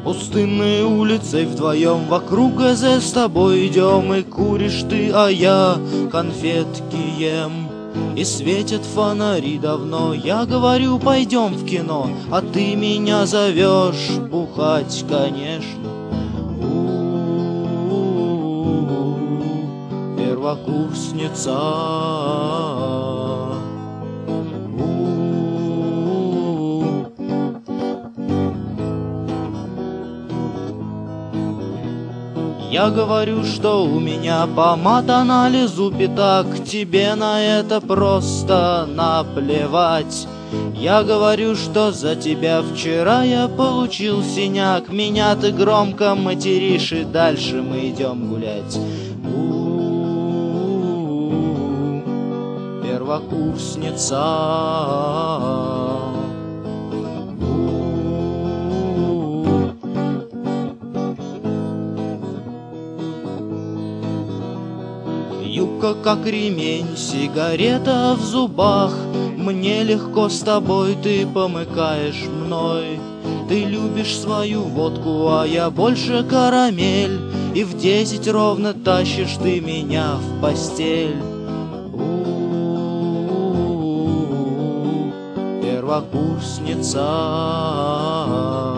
Пустынной улицей вдвоем вокруг ГЗ с тобой идем, и куришь ты, а я конфетки ем. И светят фонари давно, я говорю, пойдем в кино, а ты меня зовешь бухать, конечно. Первокурсница. Я говорю, что у меня по матанализу пятак, тебе на это просто наплевать. Я говорю, что за тебя вчера я получил синяк, меня ты громко материшь, и дальше мы идем гулять. Первокурсница. Юбка как ремень, сигарета в зубах. Мне легко с тобой, ты помыкаешь мной. Ты любишь свою водку, а я больше карамель. И в 10 ровно тащишь ты меня в постель. Первокурсница.